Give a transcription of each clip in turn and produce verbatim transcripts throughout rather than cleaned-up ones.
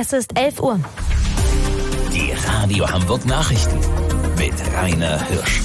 Es ist elf Uhr. Die Radio Hamburg Nachrichten mit Rainer Hirsch.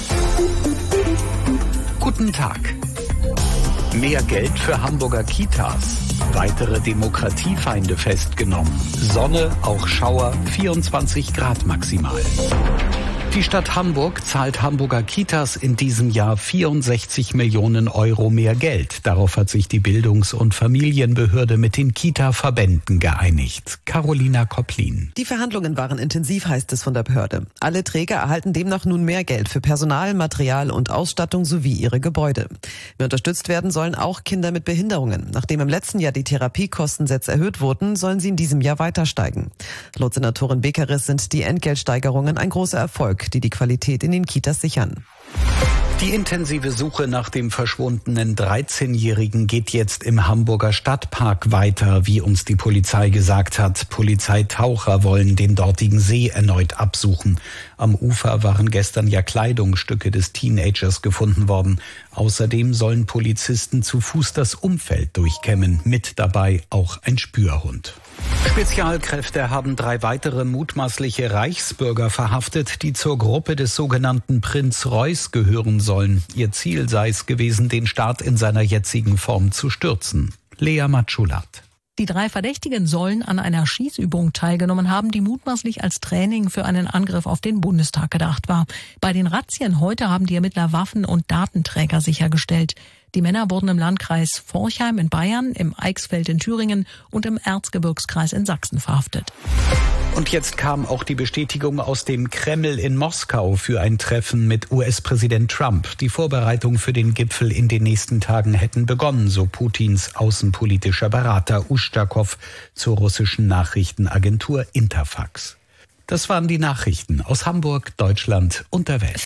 Guten Tag. Mehr Geld für Hamburger Kitas. Weitere Demokratiefeinde festgenommen. Sonne, auch Schauer, vierundzwanzig Grad maximal. Die Stadt Hamburg zahlt Hamburger Kitas in diesem Jahr vierundsechzig Millionen Euro mehr Geld. Darauf hat sich die Bildungs- und Familienbehörde mit den Kita-Verbänden geeinigt. Carolina Kopplin. Die Verhandlungen waren intensiv, heißt es von der Behörde. Alle Träger erhalten demnach nun mehr Geld für Personal, Material und Ausstattung sowie ihre Gebäude. Mehr unterstützt werden sollen auch Kinder mit Behinderungen. Nachdem im letzten Jahr die Therapiekostensätze erhöht wurden, sollen sie in diesem Jahr weiter steigen. Laut Senatorin Bekeres sind die Entgeltsteigerungen ein großer Erfolg, die die Qualität in den Kitas sichern. Die intensive Suche nach dem verschwundenen dreizehnjährigen geht jetzt im Hamburger Stadtpark weiter, wie uns die Polizei gesagt hat. Polizeitaucher wollen den dortigen See erneut absuchen. Am Ufer waren gestern ja Kleidungsstücke des Teenagers gefunden worden. Außerdem sollen Polizisten zu Fuß das Umfeld durchkämmen, mit dabei auch ein Spürhund. Spezialkräfte haben drei weitere mutmaßliche Reichsbürger verhaftet, die zur Gruppe des sogenannten Prinz Reuß gehören sollen. Ihr Ziel sei es gewesen, den Staat in seiner jetzigen Form zu stürzen. Lea Matschulat. Die drei Verdächtigen sollen an einer Schießübung teilgenommen haben, die mutmaßlich als Training für einen Angriff auf den Bundestag gedacht war. Bei den Razzien heute haben die Ermittler Waffen und Datenträger sichergestellt. Die Männer wurden im Landkreis Forchheim in Bayern, im Eichsfeld in Thüringen und im Erzgebirgskreis in Sachsen verhaftet. Und jetzt kam auch die Bestätigung aus dem Kreml in Moskau für ein Treffen mit U S-Präsident Trump. Die Vorbereitungen für den Gipfel in den nächsten Tagen hätten begonnen, so Putins außenpolitischer Berater Uschakov zur russischen Nachrichtenagentur Interfax. Das waren die Nachrichten aus Hamburg, Deutschland und der Welt.